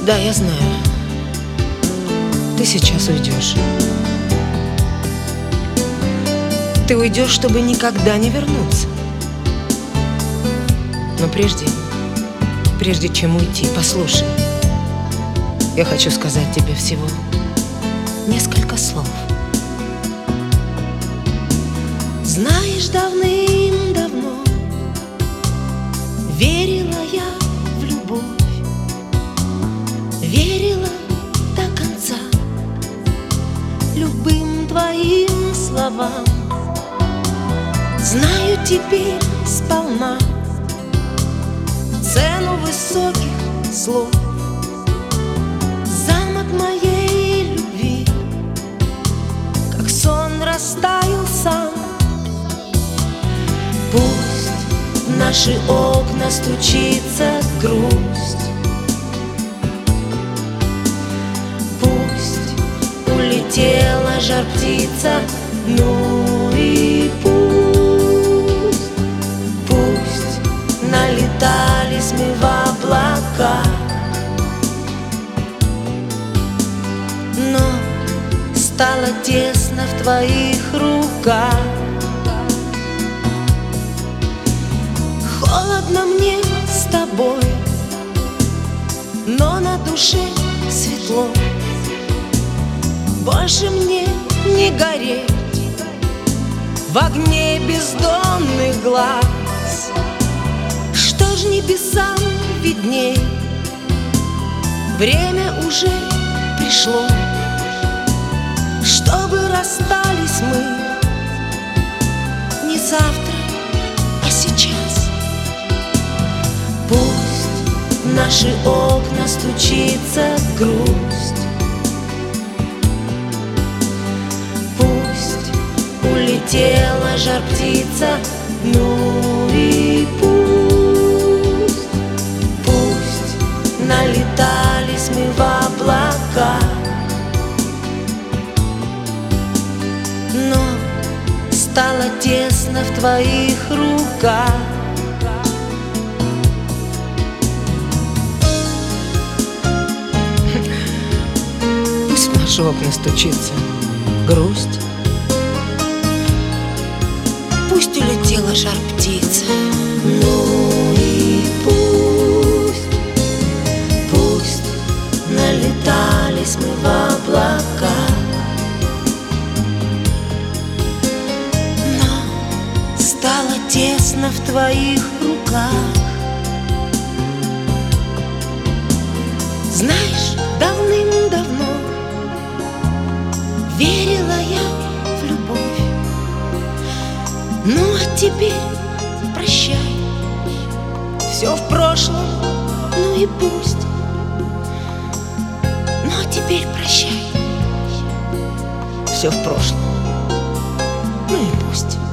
Да, я знаю. Ты сейчас уйдешь. Ты уйдешь, чтобы никогда не вернуться. Но прежде чем уйти, послушай. Я хочу сказать тебе всего несколько слов. Знаешь, давным-давно верила я в любовь, верила до конца любым твоим словам. Знаю теперь сполна цену высоких слов. Замок моей любви, как сон, растаял сам. Пусть в наши окна стучится грусть, пусть улетела жар-птица, ну и пусть налетались мы в облака. Но стало тесно в твоих руках. Холодно мне с тобой, но на душе светло. Больше мне не гореть в огне бездонных глаз. Что ж небесам видней, время уже пришло, чтобы расстались мы не завтра, а сейчас. Пусть в наши окна стучится грусть, пусть улетела жар-птица, ну и пусть налетались мы в облака. Но стало тесно в твоих руках. Пусть в наши окна стучится грусть, пусть улетела жар-птица, ну и пусть налетались мы в облака. Но стало тесно в твоих руках. Знаешь, давным-давно верила я в любовь. Ну а теперь прощай, все в прошлом, ну и пусть. Ну а теперь прощай, все в прошлом, ну и пусть.